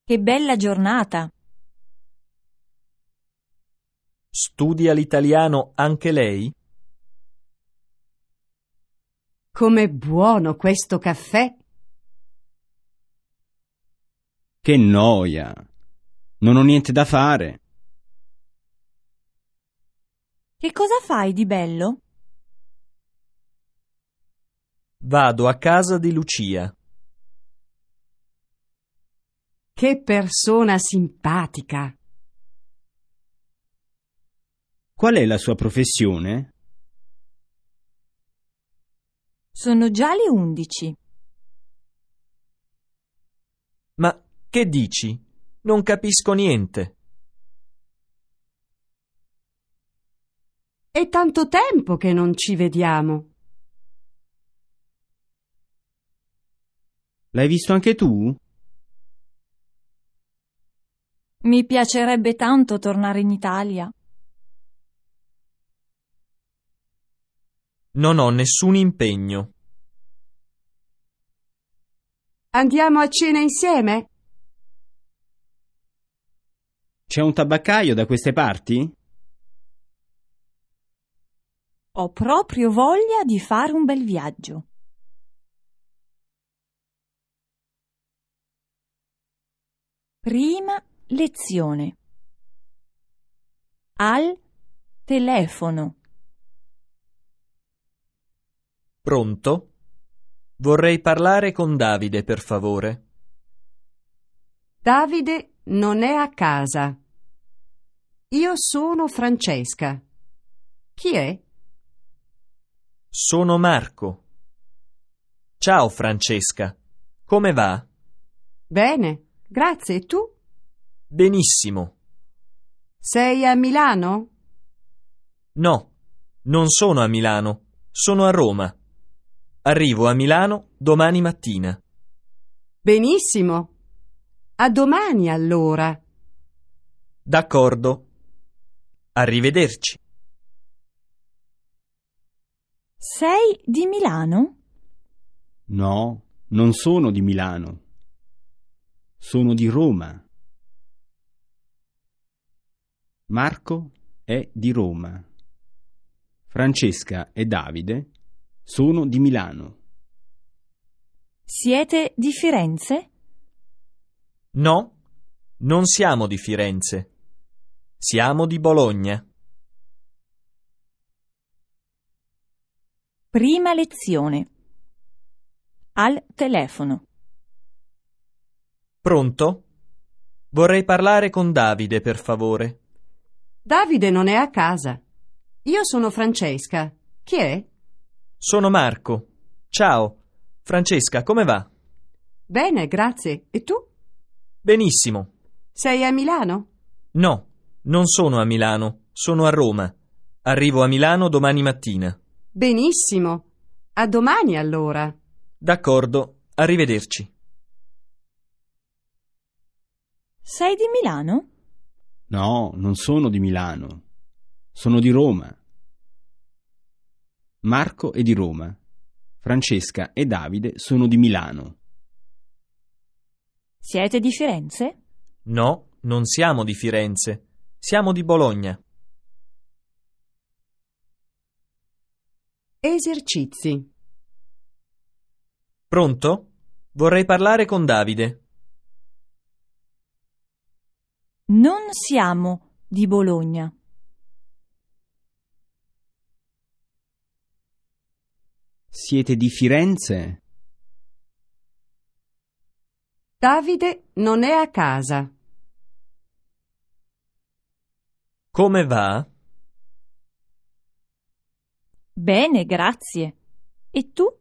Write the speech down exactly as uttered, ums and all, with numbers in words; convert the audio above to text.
Che bella giornata! Studia l'italiano anche lei? Com'è buono questo caffè! Che noia! Non ho niente da fare. Che cosa fai di bello? Vado a casa di Lucia. Che persona simpatica! Qual è la sua professione? Sono già le undici. Ma che dici? Non capisco niente. È tanto tempo che non ci vediamo. L'hai visto anche tu? Mi piacerebbe tanto tornare in Italia. Non ho nessun impegno. Andiamo a cena insieme? C'è un tabaccaio da queste parti? Ho proprio voglia di fare un bel viaggio. Prima lezione. Al telefono. Pronto? Vorrei parlare con Davide, per favore. Davide non è a casa. Io sono Francesca. Chi è? Sono Marco. Ciao Francesca. Come va? Bene, grazie. E tu? Benissimo. Sei a Milano? No, non sono a Milano, sono a Roma. Arrivo a Milano domani mattina. Benissimo. A domani allora. D'accordo. Arrivederci. Sei di Milano? No, non sono di Milano. Sono di Roma. Marco è di Roma. Francesca e Davide sono di Milano. Siete di Firenze? No, non siamo di Firenze. Siamo di Bologna. Prima lezione. Al telefono. Pronto? Vorrei parlare con Davide, per favore. Davide non è a casa. Io sono Francesca. Chi è? Sono Marco. Ciao. Francesca, come va? Bene, grazie. E tu? Benissimo. Sei a Milano? No, non sono a Milano, sono a Roma. Arrivo a Milano domani mattina. Benissimo. A domani allora. D'accordo, arrivederci. Sei di Milano? No, non sono di Milano. Sono di Roma. Marco è di Roma. Francesca e Davide sono di Milano. Siete di Firenze? No, non siamo di Firenze. Siamo di Bologna. Esercizi. Pronto? Vorrei parlare con Davide. Non siamo di Bologna. Siete di Firenze? Davide non è a casa. Come va? Bene, grazie. E tu?